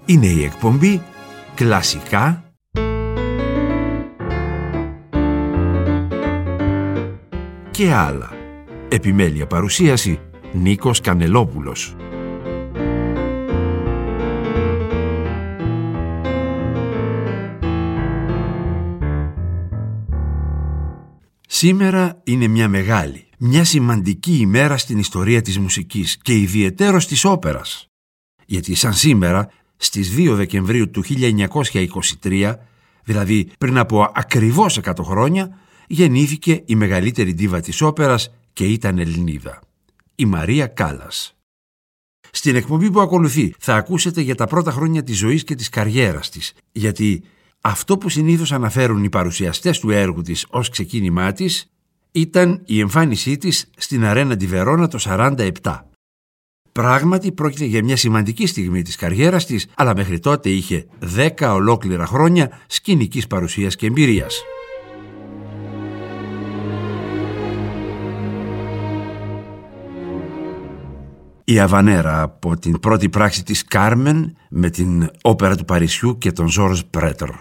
Είναι η εκπομπή Κλασικά και άλλα. Επιμέλεια παρουσίαση Νίκος Κανελόπουλος. Σήμερα είναι μια μεγάλη, μια σημαντική ημέρα στην ιστορία της μουσικής και ιδιαιτέρως της όπερας. Γιατί σαν σήμερα, στις 2 Δεκεμβρίου του 1923, δηλαδή πριν από ακριβώς 100 χρόνια, γεννήθηκε η μεγαλύτερη ντίβα της όπερας και ήταν Ελληνίδα, η Μαρία Κάλλας. Στην εκπομπή που ακολουθεί θα ακούσετε για τα πρώτα χρόνια της ζωής και της καριέρας της, γιατί αυτό που συνήθως αναφέρουν οι παρουσιαστές του έργου της ως ξεκίνημά της ήταν η εμφάνισή της στην Αρένα ντι Βερόνα το 1947. Πράγματι πρόκειται για μια σημαντική στιγμή της καριέρας της, αλλά μέχρι τότε είχε 10 ολόκληρα χρόνια σκηνικής παρουσίας και εμπειρίας. Η Αβανέρα από την πρώτη πράξη της Κάρμεν με την όπερα του Παρισιού και τον Ζόρζ Πρέτρ.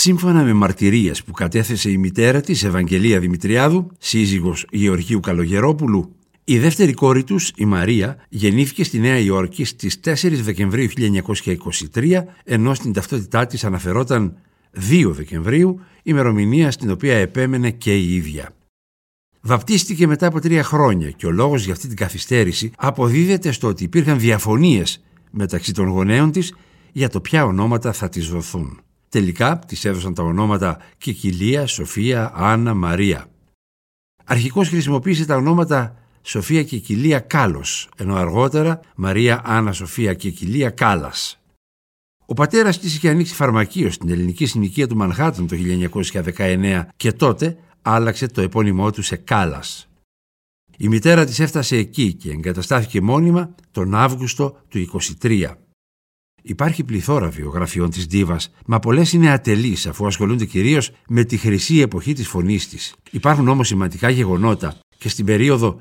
Σύμφωνα με μαρτυρίες που κατέθεσε η μητέρα της, Ευαγγελία Δημητριάδου, σύζυγος Γεωργίου Καλογερόπουλου, η δεύτερη κόρη τους, η Μαρία, γεννήθηκε στη Νέα Υόρκη στις 4 Δεκεμβρίου 1923, ενώ στην ταυτότητά της αναφερόταν 2 Δεκεμβρίου, ημερομηνία στην οποία επέμενε και η ίδια. Βαπτίστηκε μετά από 3 χρόνια και ο λόγος για αυτή την καθυστέρηση αποδίδεται στο ότι υπήρχαν διαφωνίες μεταξύ των γονέων της για το ποια ονόματα θα της δοθούν. Τελικά της έδωσαν τα ονόματα Κικιλία, Σοφία, Άννα, Μαρία. Αρχικώς χρησιμοποίησε τα ονόματα Σοφία Κικιλία Κάλος, ενώ αργότερα Μαρία Άννα Σοφία Κικιλία Κάλας. Ο πατέρας της είχε ανοίξει φαρμακείο στην ελληνική συνοικία του Μανχάτεν το 1919 και τότε άλλαξε το επώνυμό του σε Κάλας. Η μητέρα της έφτασε εκεί και εγκαταστάθηκε μόνιμα τον Αύγουστο του 1923. Υπάρχει πληθώρα βιογραφιών της ντίβας, μα πολλές είναι ατελείς αφού ασχολούνται κυρίως με τη χρυσή εποχή της φωνής της. Υπάρχουν όμως σημαντικά γεγονότα και στην περίοδο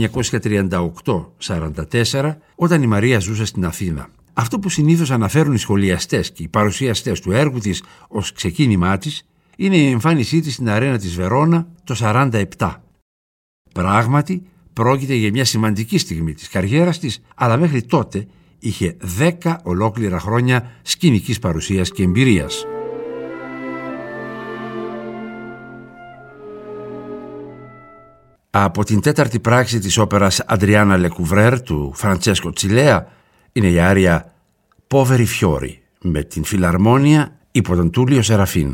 1938-44, όταν η Μαρία ζούσε στην Αθήνα. Αυτό που συνήθως αναφέρουν οι σχολιαστές και οι παρουσιαστές του έργου της ως ξεκίνημά της είναι η εμφάνισή της στην αρένα της Βερόνα το 1947. Πράγματι, πρόκειται για μια σημαντική στιγμή της καριέρας της, αλλά μέχρι τότε είχε 10 ολόκληρα χρόνια σκηνικής παρουσίας και εμπειρίας. Από την τέταρτη πράξη της όπερας Αντριάννα Λεκουβρέρ του Φραντσέσκο Τσιλέα είναι η άρια «Poveri Fiori» με την Φιλαρμόνια υπό τον Τούλιο Σεραφίν.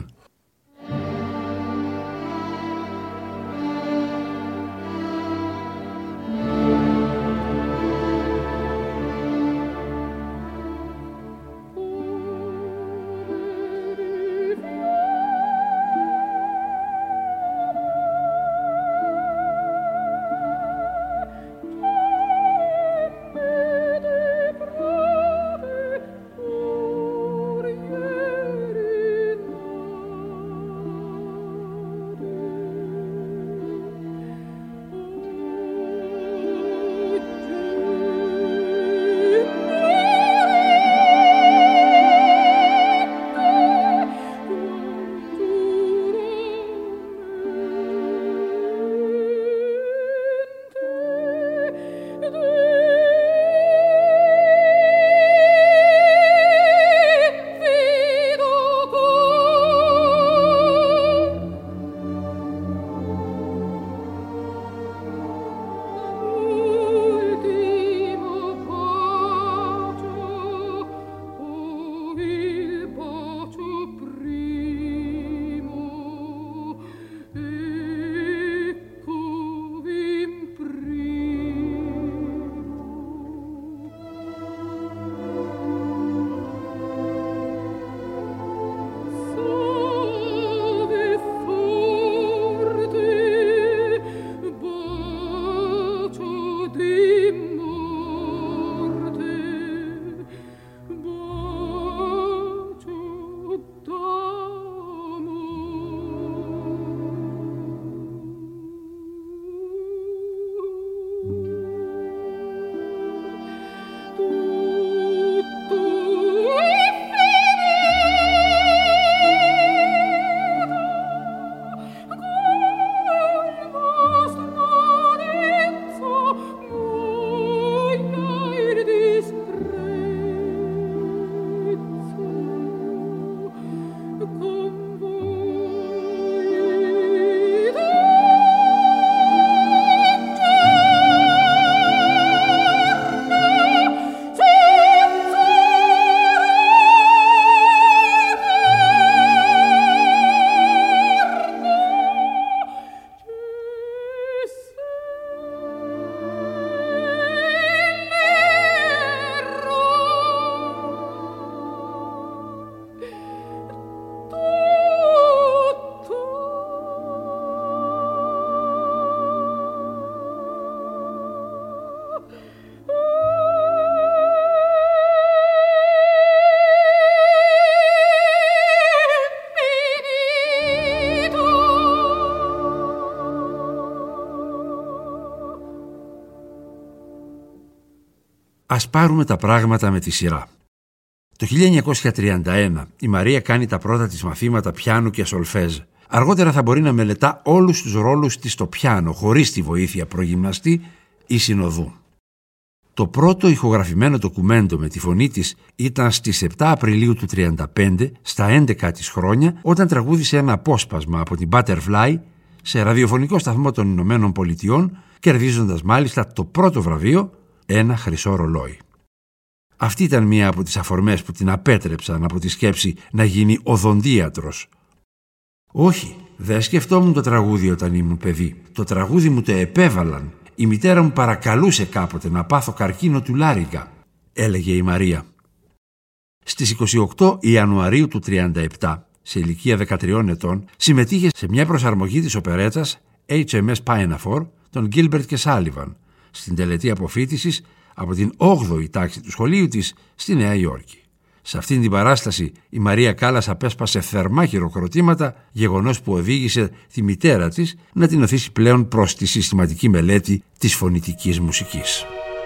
Ας πάρουμε τα πράγματα με τη σειρά. Το 1931 η Μαρία κάνει τα πρώτα της μαθήματα πιάνου και σολφέζ. Αργότερα θα μπορεί να μελετά όλους τους ρόλους της στο πιάνο χωρίς τη βοήθεια προγυμναστή ή συνοδού. Το πρώτο ηχογραφημένο ντοκουμέντο με τη φωνή της ήταν στις 7 Απριλίου του 1935, στα 11 της χρόνια, όταν τραγούδισε ένα απόσπασμα από την Butterfly σε ραδιοφωνικό σταθμό των Ηνωμένων Πολιτειών, κερδίζοντας μάλιστα το πρώτο βραβείο, ένα χρυσό ρολόι. Αυτή ήταν μία από τις αφορμές που την απέτρεψαν από τη σκέψη να γίνει οδοντίατρος. «Όχι, δεν σκεφτόμουν το τραγούδι όταν ήμουν παιδί. Το τραγούδι μου το επέβαλαν. Η μητέρα μου παρακαλούσε κάποτε να πάθω καρκίνο του λάρυγγα», έλεγε η Μαρία. Στις 28 Ιανουαρίου του 1937, σε ηλικία 13 ετών, συμμετείχε σε μια προσαρμογή της οπερέτας HMS Pinafore των Gilbert και Sullivan στην τελετή αποφοίτησης από την 8η τάξη του σχολείου της στη Νέα Υόρκη. Σε αυτήν την παράσταση η Μαρία Κάλλας απέσπασε θερμά χειροκροτήματα, γεγονός που οδήγησε τη μητέρα της να την οθήσει πλέον προς τη συστηματική μελέτη της φωνητικής μουσικής.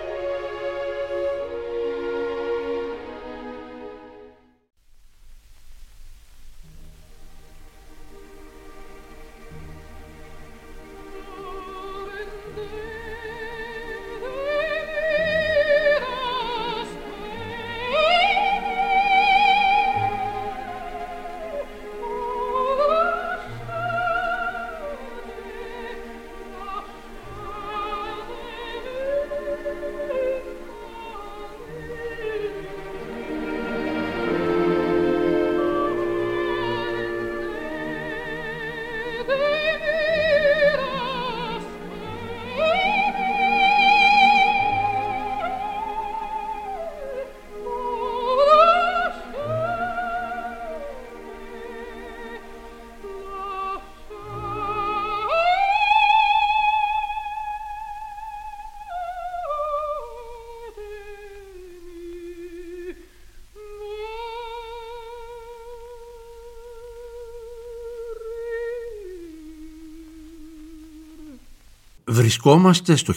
Βρισκόμαστε στο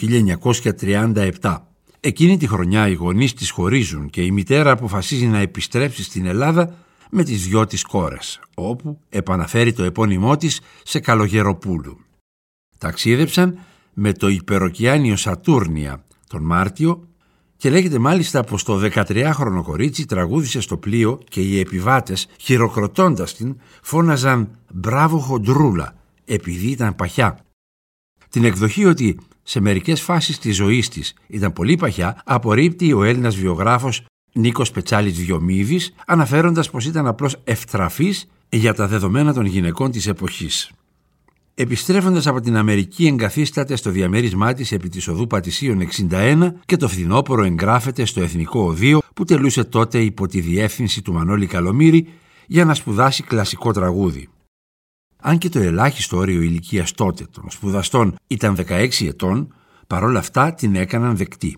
1937. Εκείνη τη χρονιά οι γονείς της χωρίζουν και η μητέρα αποφασίζει να επιστρέψει στην Ελλάδα με τις δυο της κόρες, όπου επαναφέρει το επώνυμό της σε Καλογεροπούλου. Ταξίδεψαν με το υπεροκειάνιο Σατούρνια τον Μάρτιο και λέγεται μάλιστα πως το 13χρονο κορίτσι τραγούδισε στο πλοίο και οι επιβάτες, χειροκροτώντας την, φώναζαν «Μπράβο χοντρούλα», επειδή ήταν παχιά. Την εκδοχή ότι σε μερικές φάσεις της ζωής της ήταν πολύ παχιά απορρίπτει ο Έλληνας βιογράφος Νίκος Πετσάλης Διομήδης, αναφέροντας πως ήταν απλώς ευτραφής για τα δεδομένα των γυναικών της εποχής. Επιστρέφοντας από την Αμερική εγκαθίσταται στο διαμέρισμά της επί της οδού Πατησίων 61 και το φθινόπωρο εγγράφεται στο Εθνικό Οδείο που τελούσε τότε υπό τη διεύθυνση του Μανώλη Καλομήρη για να σπουδάσει κλασικό τραγούδι. Αν και το ελάχιστο όριο ηλικίας τότε των σπουδαστών ήταν 16 ετών, παρόλα αυτά την έκαναν δεκτή.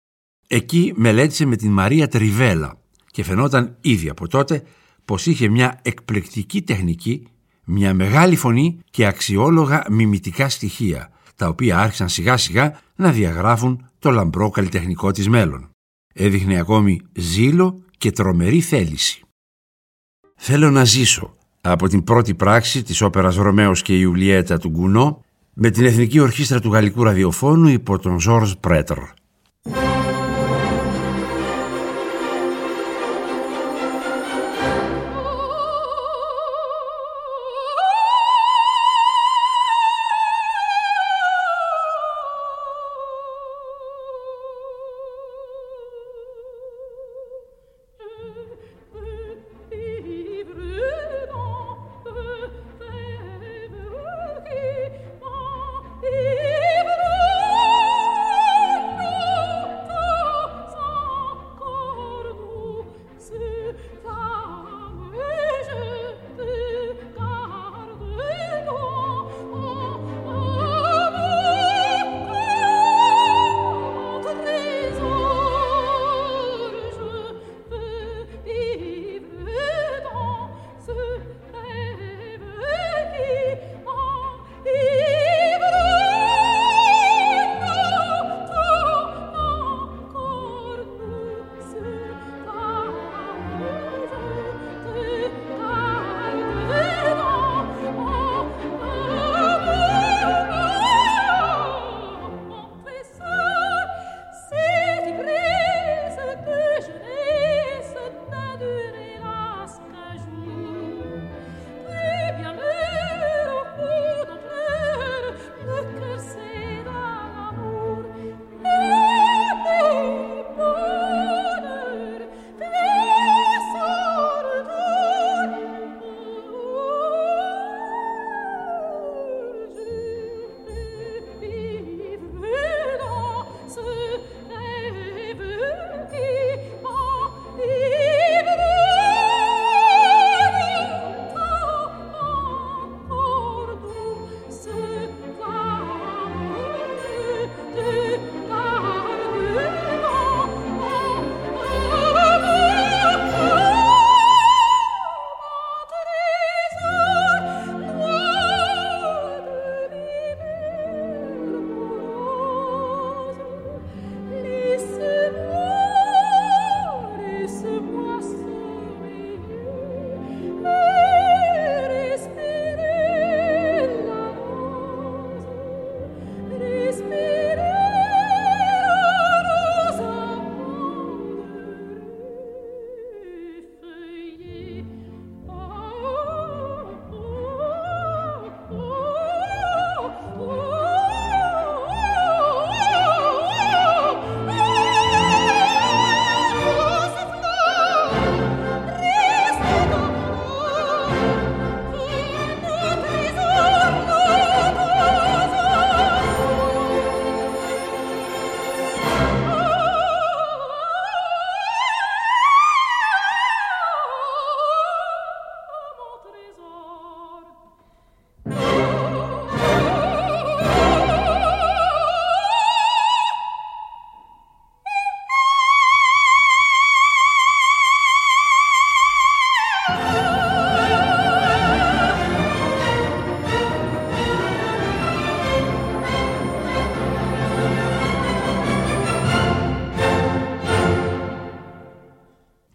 Εκεί μελέτησε με την Μαρία Τριβέλα και φαινόταν ήδη από τότε πως είχε μια εκπληκτική τεχνική, μια μεγάλη φωνή και αξιόλογα μιμητικά στοιχεία, τα οποία άρχισαν σιγά σιγά να διαγράφουν το λαμπρό καλλιτεχνικό της μέλλον. Έδειχνε ακόμη ζήλο και τρομερή θέληση. «Θέλω να ζήσω» από την πρώτη πράξη της όπερας Ρωμαίος και Ιουλιέτα του Γκουνό με την Εθνική Ορχήστρα του Γαλλικού Ραδιοφώνου υπό τον Ζορζ Πρέτρ. Oh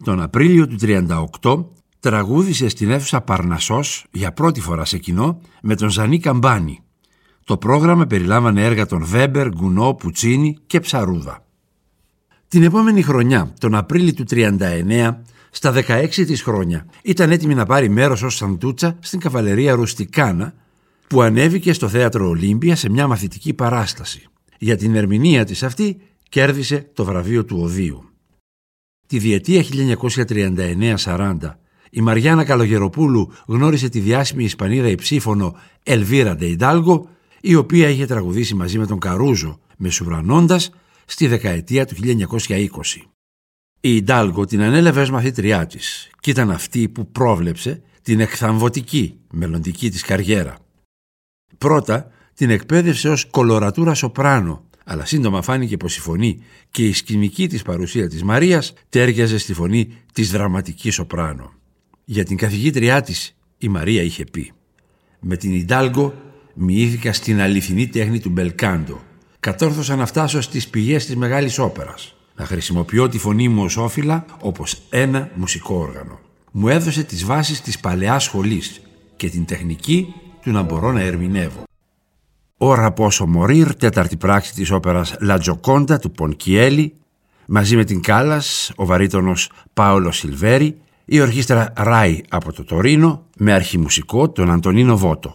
Τον Απρίλιο του 1938 τραγούδισε στην αίθουσα Παρνασσός για πρώτη φορά σε κοινό με τον Ζανί Καμπάνη. Το πρόγραμμα περιλάμβανε έργα των Βέμπερ, Γκουνό, Πουτσίνι και Ψαρούδα. Την επόμενη χρονιά, τον Απρίλιο του 1939, στα 16 της χρόνια, ήταν έτοιμη να πάρει μέρος ως Σαντούτσα στην καβαλερία Ρουστικάνα, που ανέβηκε στο Θέατρο Ολύμπια σε μια μαθητική παράσταση. Για την ερμηνεία της αυτή κέρδισε το βραβείο του Οδείου. Τη διετία 1939-40, η Μαριάννα Καλογεροπούλου γνώρισε τη διάσημη Ισπανίδα υψήφωνο Ελβίρα ντε Ιντάλγκο, η οποία είχε τραγουδήσει μαζί με τον Καρούζο, μεσουρανώντας στη δεκαετία του 1920. Η Ιντάλγκο την ανέλαβε ως μαθήτριά της και ήταν αυτή που πρόβλεψε την εκθαμβωτική μελλοντική της καριέρα. Πρώτα την εκπαίδευσε ως κολορατούρα σοπράνο, αλλά σύντομα φάνηκε πως η φωνή και η σκηνική της παρουσία της Μαρίας τέριαζε στη φωνή της δραματικής σοπράνο. Για την καθηγήτριά της η Μαρία είχε πει: «Με την Ιντάλγκο μοιήθηκα στην αληθινή τέχνη του μπελκάντο. Κατόρθωσα να φτάσω στις πηγές της μεγάλης όπερας, να χρησιμοποιώ τη φωνή μου ως όφυλα όπως ένα μουσικό όργανο. Μου έδωσε τις βάσεις της παλαιάς σχολής και την τεχνική του να μπορώ να ερμηνεύω». Ο Ραπόσο Μορίρ, τέταρτη πράξη της όπερας La Gioconda του Πονκιέλη, μαζί με την Κάλλας, ο βαρύτονος Πάολο Σιλβέρι, η ορχήστρα Ράι από το Τωρίνο, με αρχιμουσικό τον Αντωνίνο Βότο.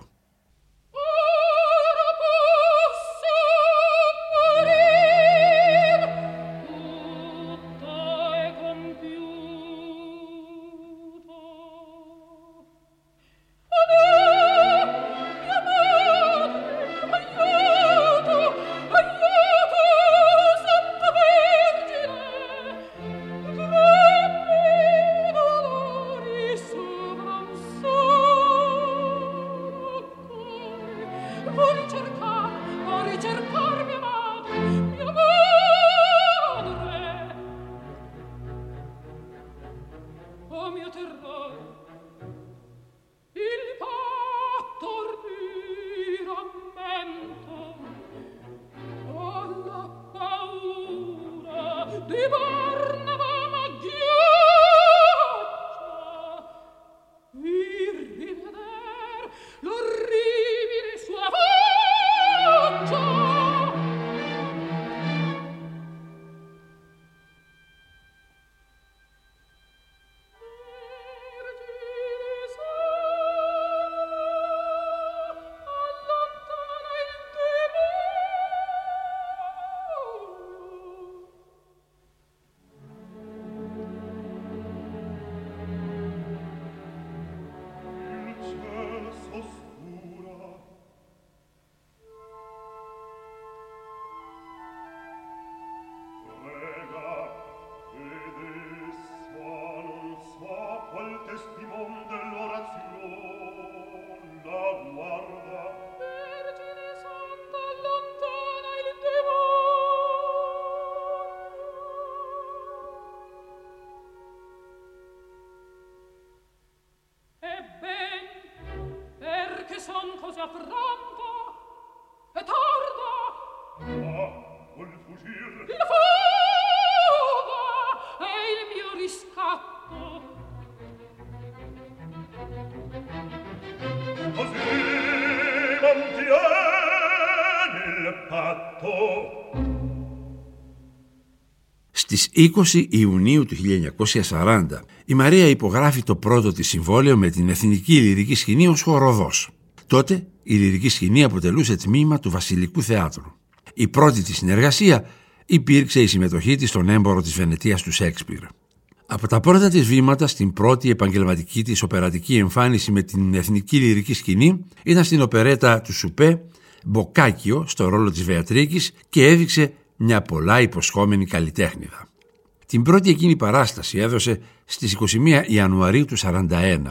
Στις 20 Ιουνίου του 1940 η Μαρία υπογράφει το πρώτο της συμβόλαιο με την Εθνική Λυρική Σκηνή ως χοροδός. Τότε η Λυρική Σκηνή αποτελούσε τμήμα του Βασιλικού Θεάτρου. Η πρώτη της συνεργασία υπήρξε η συμμετοχή της στον Έμπορο της Βενετίας του Σέξπιρ. Από τα πρώτα της βήματα στην πρώτη επαγγελματική της οπερατική εμφάνιση με την Εθνική Λυρική Σκηνή ήταν στην οπερέτα του Σουπέ Μποκάκιο στο ρόλο της Βεατρίκης και έδειξε μια πολλά υποσχόμενη καλλιτέχνηδα. Την πρώτη εκείνη παράσταση έδωσε στις 21 Ιανουαρίου του 1941.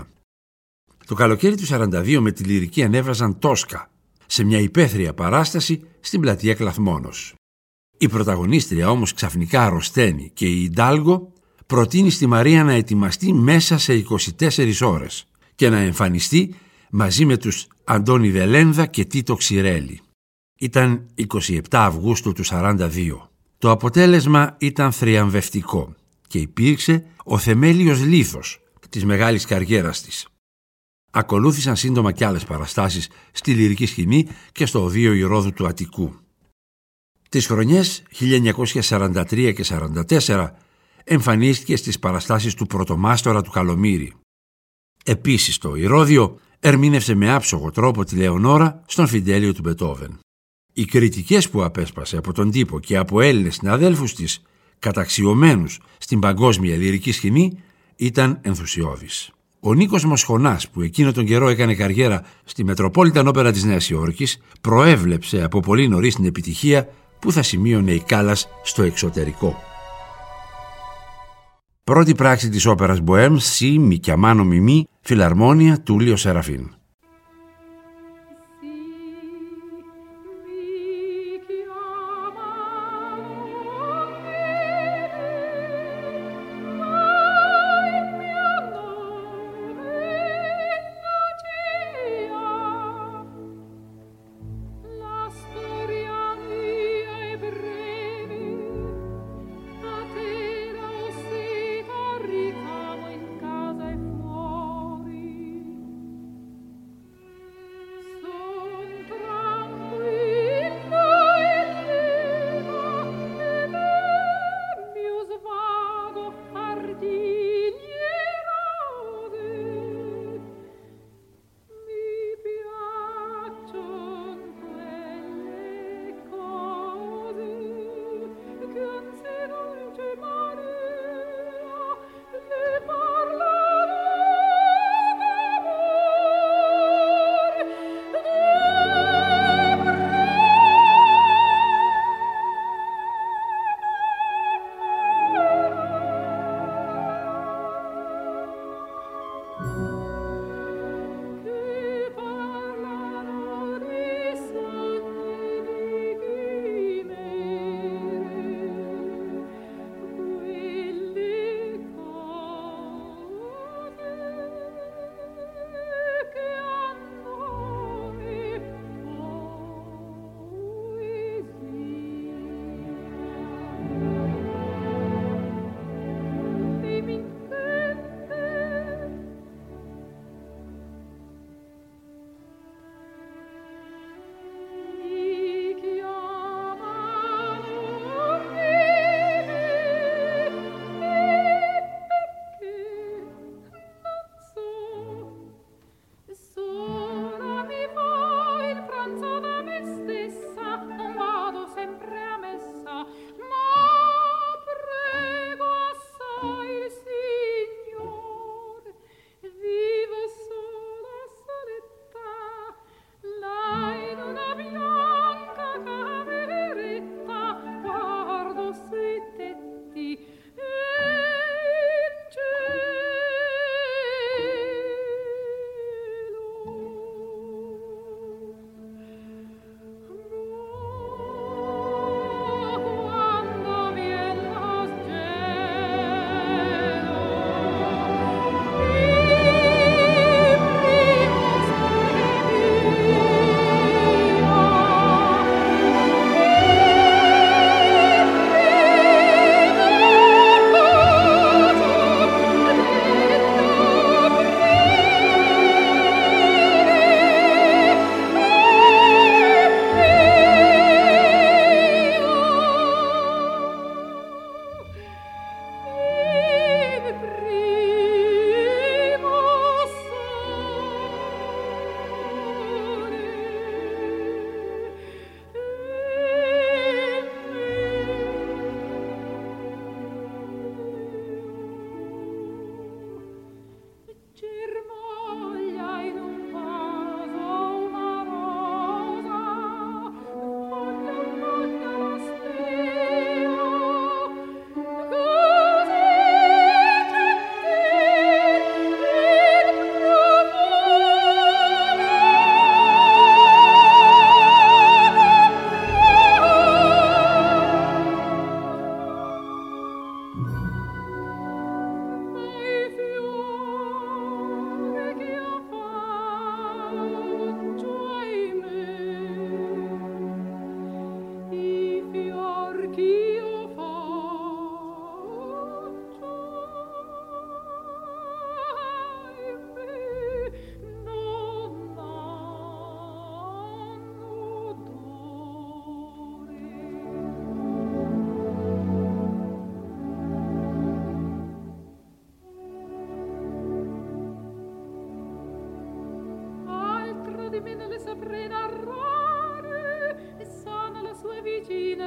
Το καλοκαίρι του 1942 με τη Λυρική ανέβαζαν Τόσκα σε μια υπαίθρια παράσταση στην πλατεία Κλαθμόνος. Η πρωταγωνίστρια όμως ξαφνικά αρρωσταίνει και η Ιντάλγκο προτείνει στη Μαρία να ετοιμαστεί μέσα σε 24 ώρες και να εμφανιστεί μαζί με τους Αντώνη Δελένδα και Τίτο Ξηρέλη. Ήταν 27 Αυγούστου του 1942. Το αποτέλεσμα ήταν θριαμβευτικό και υπήρξε ο θεμέλιος λίθος της μεγάλης καριέρας της. Ακολούθησαν σύντομα κι άλλες παραστάσεις στη λυρική σκηνή και στο οδείο Ηρώδου του Αττικού. Τις χρονιές 1943 και 1944 εμφανίστηκε στις παραστάσεις του Πρωτομάστορα του Καλομήρη. Επίσης το Ηρώδιο ερμήνευσε με άψογο τρόπο τη Λεωνόρα στον Φιντέλιο του Μπετόβεν. Οι κριτικές που απέσπασε από τον τύπο και από Έλληνες συναδέλφους της, καταξιωμένους στην παγκόσμια λυρική σκηνή, ήταν ενθουσιώδης. Ο Νίκος Μοσχονάς, που εκείνο τον καιρό έκανε καριέρα στη Μετροπόλιταν Όπερα της Νέας Υόρκης, προέβλεψε από πολύ νωρίς την επιτυχία που θα σημείωνε η Κάλλας στο εξωτερικό. Πρώτη πράξη της όπερας Μποέμ, Σι, Μικιαμάνο Μιμί, Φιλαρμόνια, Τούλιο Σεραφίν.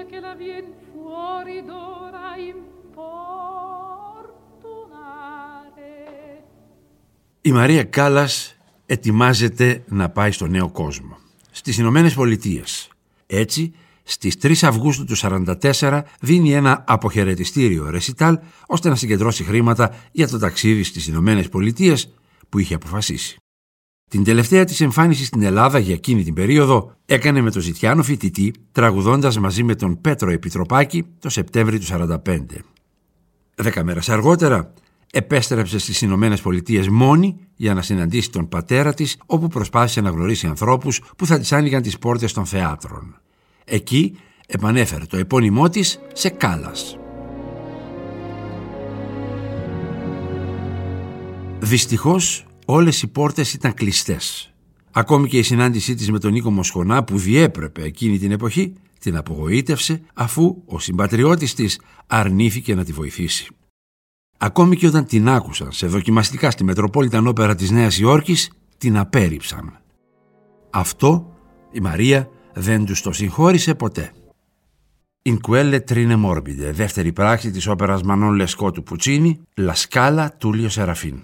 che la vien fuori d'ora importunare. Η Μαρία Κάλλας ετοιμάζεται να πάει στο νέο κόσμο, στις Ηνωμένες Πολιτείες. Έτσι, στις 3 Αυγούστου του 1944 δίνει ένα αποχαιρετιστήριο ρεσιτάλ ώστε να συγκεντρώσει χρήματα για το ταξίδι στις Ηνωμένες Πολιτείες που είχε αποφασίσει. Την τελευταία της εμφάνιση στην Ελλάδα για εκείνη την περίοδο έκανε με τον Ζητιάνο φοιτητή, τραγουδώντας μαζί με τον Πέτρο Επιτροπάκη το Σεπτέμβρη του 1945. 10 μέρες αργότερα επέστρεψε στις Ηνωμένες Πολιτείες μόνη για να συναντήσει τον πατέρα της, όπου προσπάθησε να γνωρίσει ανθρώπους που θα της άνοιγαν τις πόρτες των θεάτρων. Εκεί επανέφερε το επώνυμό της σε Κάλλας. Δυστυχώς όλες οι πόρτες ήταν κλειστές. Ακόμη και η συνάντησή της με τον Νίκο Μοσχονά, που διέπρεπε εκείνη την εποχή, την απογοήτευσε, αφού ο συμπατριώτης της αρνήθηκε να τη βοηθήσει. Ακόμη και όταν την άκουσαν σε δοκιμαστικά στη Μετροπόλιταν Όπερα της Νέας Υόρκης, την απέρριψαν. Αυτό η Μαρία δεν τους το συγχώρησε ποτέ. In quelle trine morbide, δεύτερη πράξη της όπερας Μανών Λεσκό του Πουτσίνι, La Scala Tullio Serafin.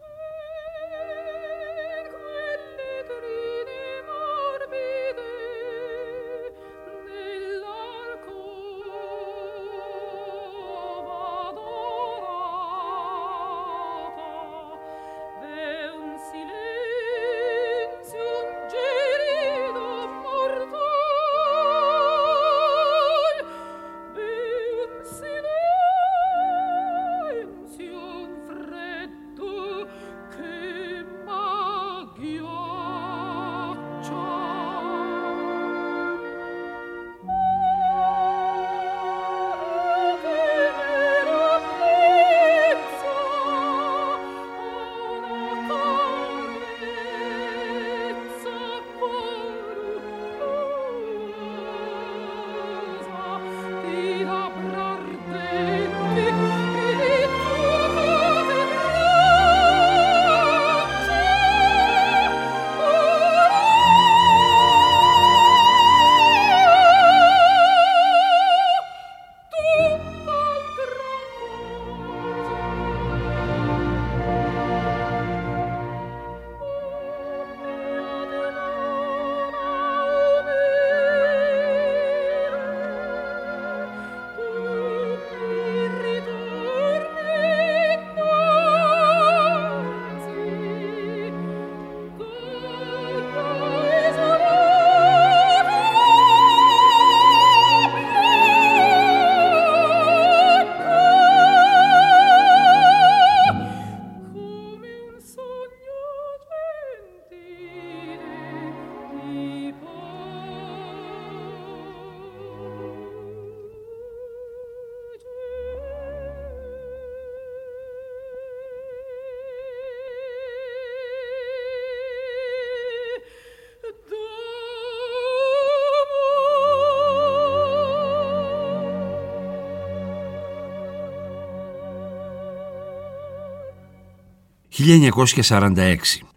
«1946.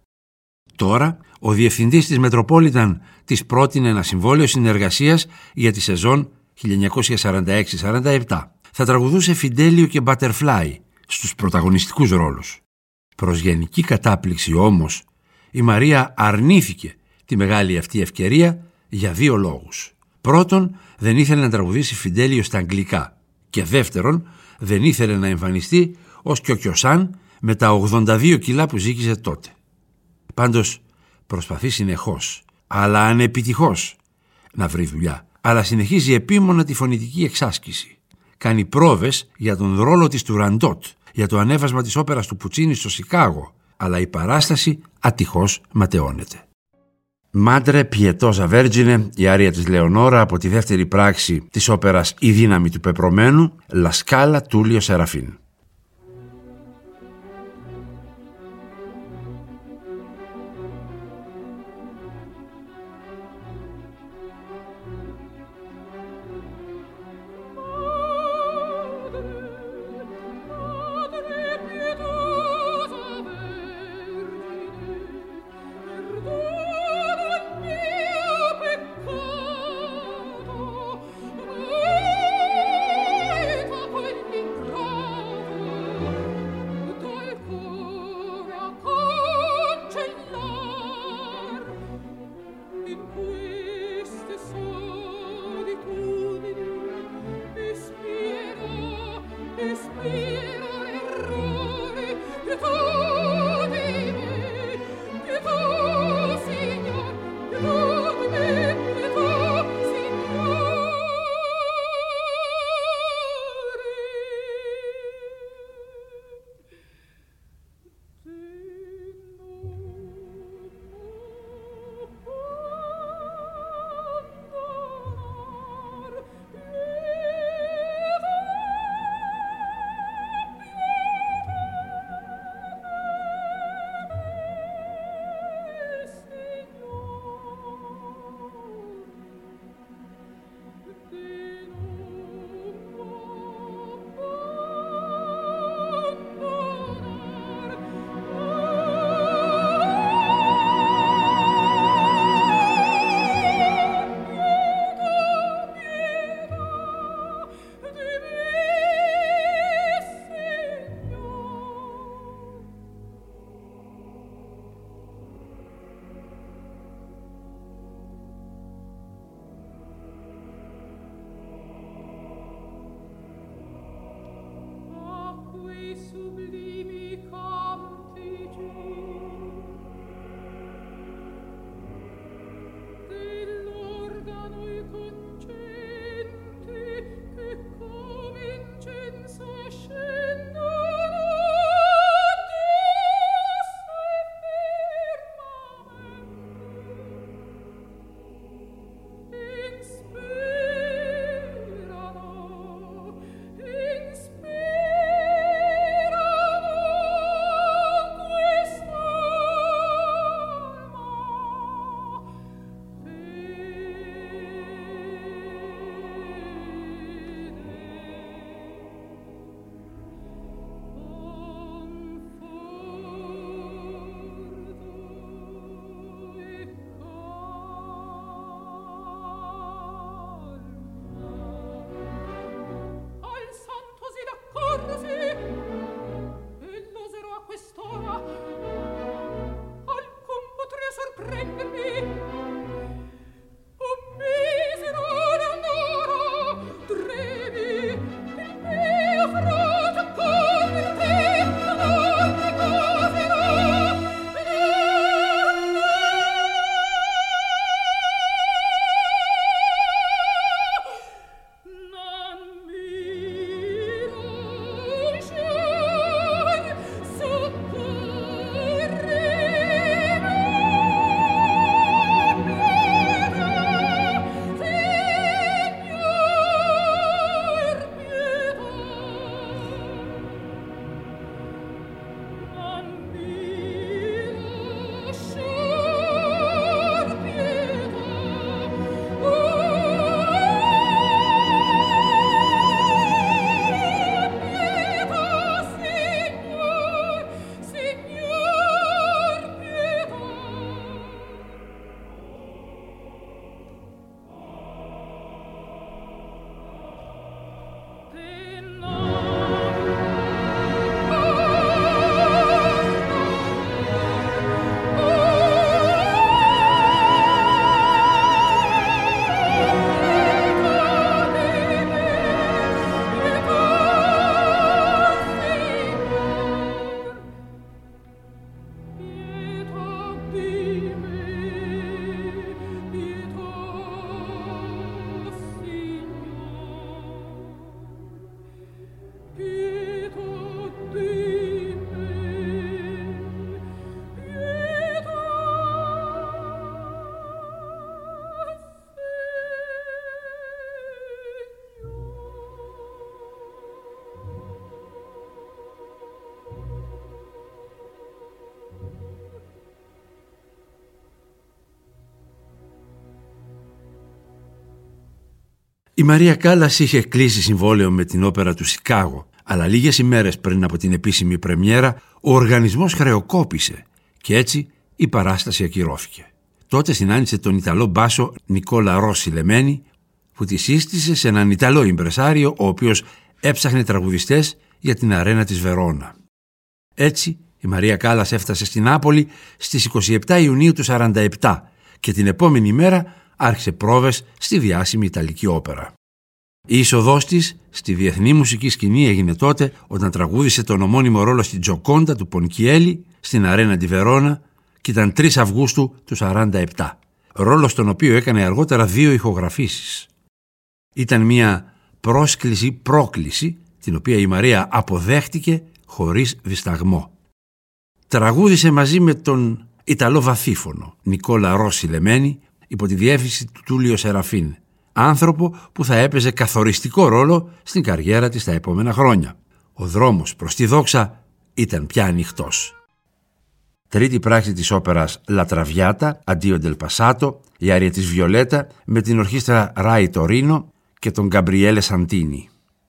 Τώρα, ο διευθυντής της Μετροπόλιταν της πρότεινε ένα συμβόλαιο συνεργασίας για τη σεζόν 1946-47. Θα τραγουδούσε Φιντέλιο και Μπατερφλάι στους πρωταγωνιστικούς ρόλους. Προς γενική κατάπληξη όμως, η Μαρία αρνήθηκε τη μεγάλη αυτή ευκαιρία για 2 λόγους. Πρώτον, δεν ήθελε να τραγουδήσει Φιντέλιο στα αγγλικά, και δεύτερον, δεν ήθελε να εμφανιστεί ως Κιοκιοσάν με τα 82 κιλά που ζύγιζε τότε. Πάντως προσπαθεί συνεχώς, αλλά ανεπιτυχώς, να βρει δουλειά, αλλά συνεχίζει επίμονα τη φωνητική εξάσκηση. Κάνει πρόβες για τον ρόλο της του Ραντότ, για το ανέβασμα της όπερας του Πουτσίνι στο Σικάγο, αλλά η παράσταση ατυχώς ματαιώνεται. Μάντρε Πιετόζα Βέρτζινε, η άρια της Λεωνόρα από τη δεύτερη πράξη της όπερας «Η δύναμη του πεπρωμένου», La Scala Tullio Serafin. Oh Η Μαρία Κάλλας είχε κλείσει συμβόλαιο με την όπερα του Σικάγο, αλλά λίγες ημέρες πριν από την επίσημη πρεμιέρα ο οργανισμός χρεοκόπησε και έτσι η παράσταση ακυρώθηκε. Τότε συνάντησε τον Ιταλό μπάσο Νικόλα Ρώση Λεμένη, που τη σύστησε σε έναν Ιταλό ιμπρεσάριο ο οποίος έψαχνε τραγουδιστές για την αρένα της Βερόνα. Έτσι η Μαρία Κάλλας έφτασε στην Νάπολη στις 27 Ιουνίου του 1947 και την επόμενη μέρα άρχισε πρόβες στη διάσημη Ιταλική όπερα. Η είσοδός της στη διεθνή μουσική σκηνή έγινε τότε όταν τραγούδισε τον ομώνυμο ρόλο στην Τζοκόντα του Πονκιέλη στην Αρένα τη Βερόνα και ήταν 3 Αυγούστου του 1947, ρόλο στον οποίο έκανε αργότερα 2 ηχογραφήσεις. Ήταν μια πρόσκληση-πρόκληση την οποία η Μαρία αποδέχτηκε χωρίς δισταγμό. Τραγούδισε μαζί με τον Ιταλό βαθύφωνο Νικόλα Ρώση Λεμένη υπό τη διεύθυνση του Τούλιο Σεραφίν, άνθρωπο που θα έπαιζε καθοριστικό ρόλο στην καριέρα της τα επόμενα χρόνια. Ο δρόμος προς τη δόξα ήταν πια ανοιχτός. Τρίτη πράξη της όπερας La Traviata, Addio del Passato, η άρια της Βιολέτα με την ορχήστρα Rai Torino και τον Γκαμπριέλε Σαντίνι.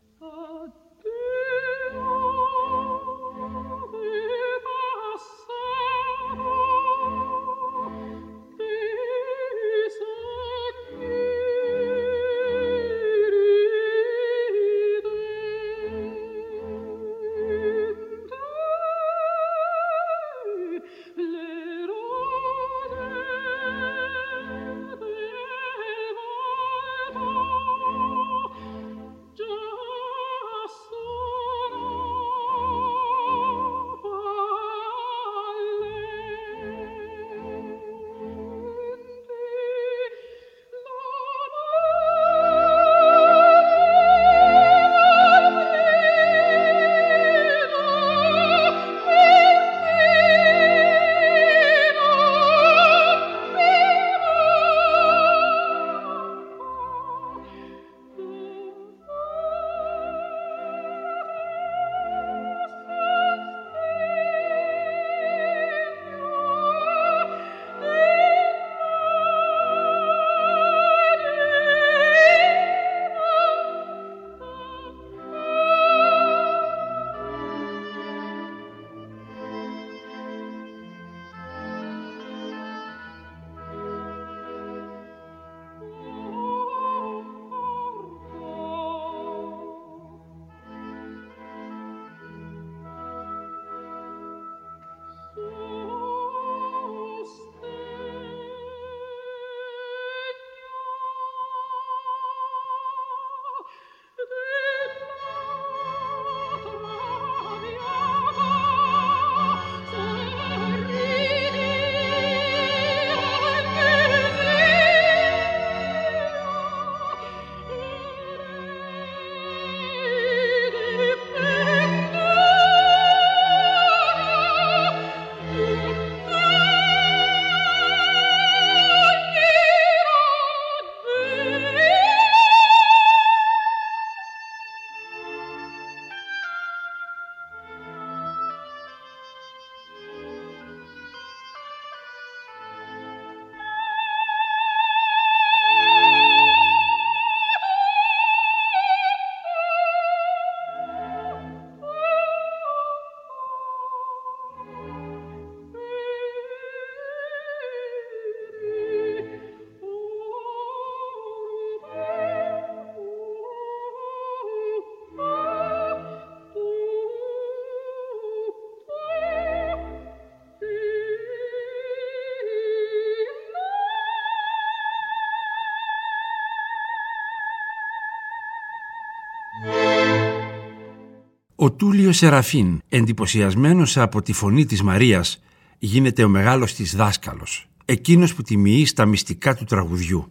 Ο Τούλιος Σεραφίν, εντυπωσιασμένος από τη φωνή της Μαρίας, γίνεται ο μεγάλος της δάσκαλος, εκείνος που τιμιεί στα μυστικά του τραγουδιού.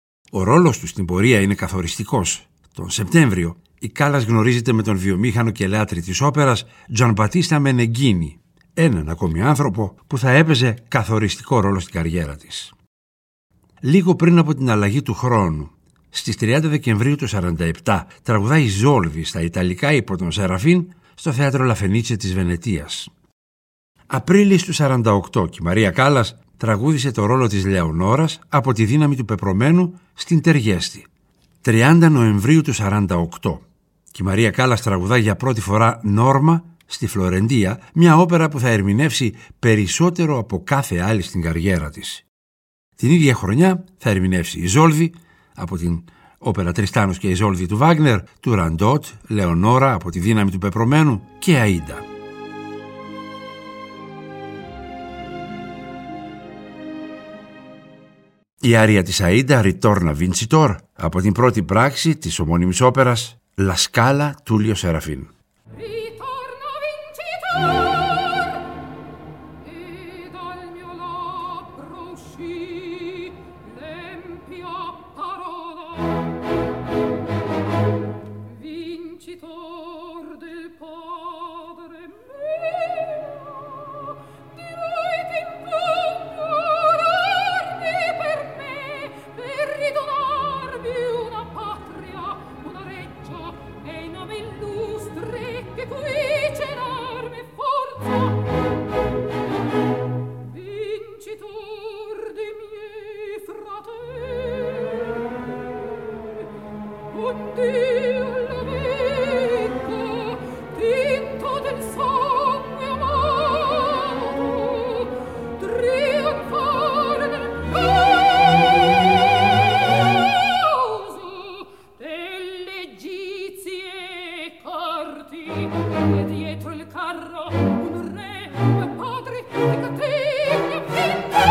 Ο ρόλος του στην πορεία είναι καθοριστικός. Τον Σεπτέμβριο, η Κάλλας γνωρίζεται με τον βιομήχανο και λάτρη της όπερας Τζανμπατίστα Μενεγκίνη, έναν ακόμη άνθρωπο που θα έπαιζε καθοριστικό ρόλο στην καριέρα της. Λίγο πριν από την αλλαγή του χρόνου, στις 30 Δεκεμβρίου του 1947, τραγουδάει Ζόλβι στα Ιταλικά υπό τον Σεραφίν στο θέατρο Λαφενίτσε της Βενετίας. Απρίλης του 1948 και η Μαρία Κάλλας τραγούδισε το ρόλο της Λεωνόρας από τη δύναμη του πεπρωμένου στην Τεργέστη. 30 Νοεμβρίου του 1948 και η Μαρία Κάλλας τραγουδάει για πρώτη φορά Νόρμα στη Φλωρεντία, μια όπερα που θα ερμηνεύσει περισσότερο από κάθε άλλη στην καριέρα της. Την ίδια χρονιά θα ερμηνεύσει Ιζόλδη από την όπερα Τριστάνος και Ιζόλδη του Βάγνερ, του Ραντότ, Λεωνόρα από τη δύναμη του πεπρωμένου και Αΐντα. Η άρια της Αΐντα «Ritorna Vincitor» από την πρώτη πράξη της ομώνυμης όπερας «La Scala» του Λιο Σεραφίν. Ritorna vincitor, e dal mio labbro uscì l'empia parola. Vincitor del Padre mio, direi che implorarmi per me, per ridonarmi una patria, una reggia e i nome illustri che qui cenarmi forza. Vincitor dei miei fratelli, un Dio alla vecca, tinto del sangue amato, trionfare nel plauso delle egizie corti, e dietro il carro un re, due padri di catene vinta.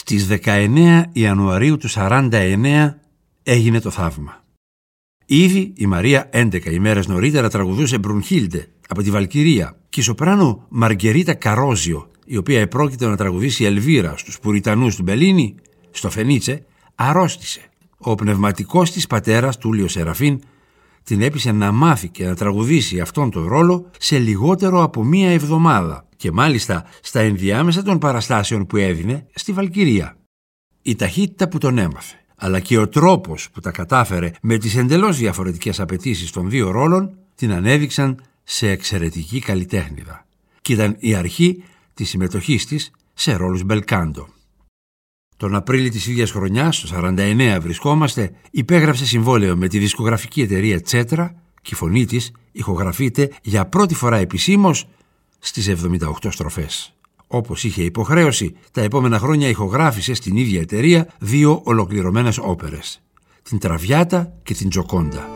Στις 19 Ιανουαρίου του 49 έγινε το θαύμα. Ήδη η Μαρία 11 ημέρες νωρίτερα τραγουδούσε Μπρουνχίλντε από τη Βαλκυρία και η σοπράνο Μαργκερίτα Καρόζιο, η οποία επρόκειτο να τραγουδήσει Ελβίρα στους Πουριτανούς του Μπελίνι, στο Φενίτσε, αρρώστησε. Ο πνευματικός της πατέρας, Τούλιο Σεραφίν, την έπεισε να μάθει και να τραγουδήσει αυτόν τον ρόλο σε λιγότερο από μία εβδομάδα και μάλιστα στα ενδιάμεσα των παραστάσεων που έδινε στη Βαλκυρία. Η ταχύτητα που τον έμαθε, αλλά και ο τρόπος που τα κατάφερε με τις εντελώς διαφορετικές απαιτήσεις των δύο ρόλων, την ανέδειξαν σε εξαιρετική καλλιτέχνηδα και ήταν η αρχή της συμμετοχής της σε ρόλους μπελκάντο. Τον Απρίλιο της ίδιας χρονιάς, το 49 βρισκόμαστε, υπέγραψε συμβόλαιο με τη δισκογραφική εταιρεία Τσέτρα και η φωνή της ηχογραφείται για πρώτη φορά επισήμως στις 78 στροφές. Όπως είχε υποχρέωση, τα επόμενα χρόνια ηχογράφησε στην ίδια εταιρεία 2 ολοκληρωμένες όπερες, την Τραβιάτα και την Τζοκόντα.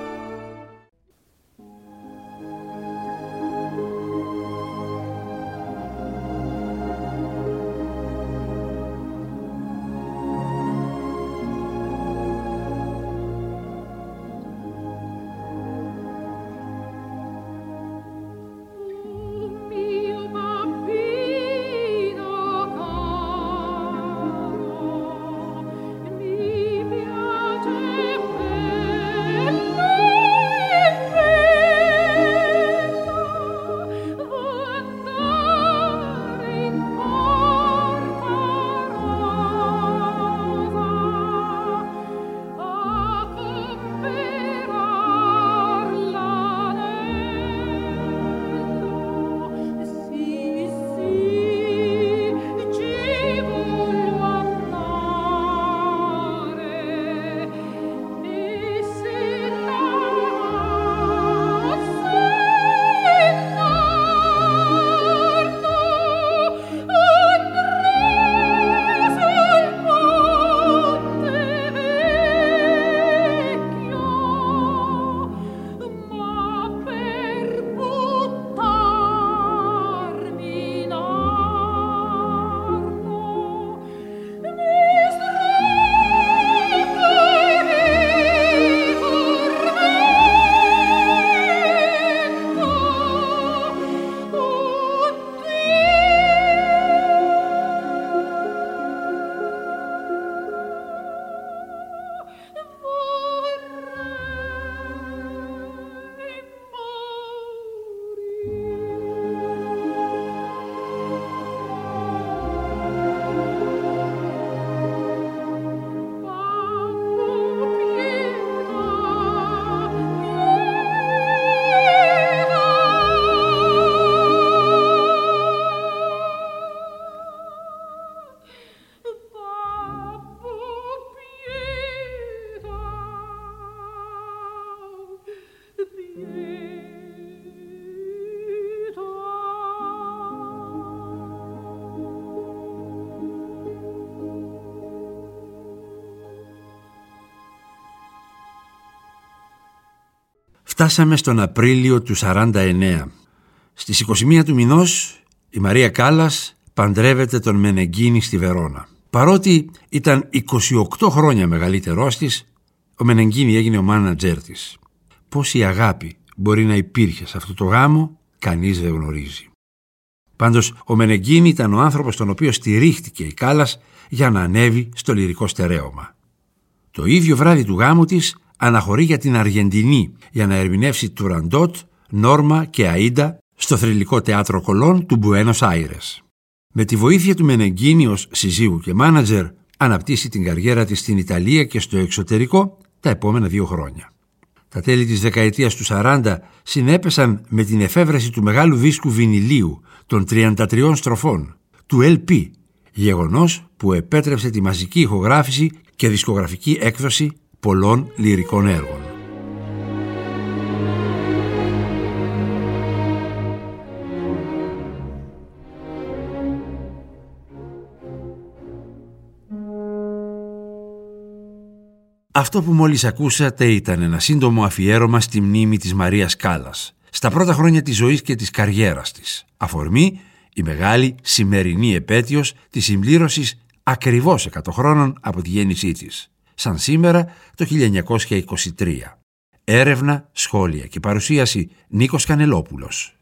Φτάσαμε στον Απρίλιο του 49. Στις 21 του μηνός η Μαρία Κάλλας παντρεύεται τον Μενεγκίνη στη Βερόνα. Παρότι ήταν 28 χρόνια μεγαλύτερός της, ο Μενεγκίνη έγινε ο μάνατζέρ της. Πόση αγάπη μπορεί να υπήρχε σε αυτό το γάμο, κανείς δεν γνωρίζει. Πάντως ο Μενεγκίνη ήταν ο άνθρωπος τον οποίο στηρίχτηκε η Κάλλας για να ανέβει στο λυρικό στερέωμα. Το ίδιο βράδυ του γάμου της αναχωρεί για την Αργεντινή για να ερμηνεύσει Τουραντότ, Νόρμα και Αΐντα στο θρυλικό θέατρο Κολόν του Μπουένος Άιρες. Με τη βοήθεια του Μενεγκίνη ως συζύγου και μάνατζερ αναπτύσσει την καριέρα της στην Ιταλία και στο εξωτερικό τα επόμενα 2 χρόνια. Τα τέλη της δεκαετίας του 40 συνέπεσαν με την εφεύρεση του μεγάλου δίσκου βινιλίου των 33 στροφών, του LP, γεγονός που επέτρεψε τη μαζική ηχογράφηση και δισκογραφική έκδοση πολλών λυρικών έργων. Αυτό που μόλις ακούσατε ήταν ένα σύντομο αφιέρωμα στη μνήμη της Μαρίας Κάλλας, στα πρώτα χρόνια της ζωής και της καριέρας της. Αφορμή η μεγάλη σημερινή επέτειος της συμπλήρωσης ακριβώς 100 χρόνων από τη γέννησή της, σαν σήμερα το 1923. Έρευνα, σχόλια και παρουσίαση Νίκος Κανελόπουλος.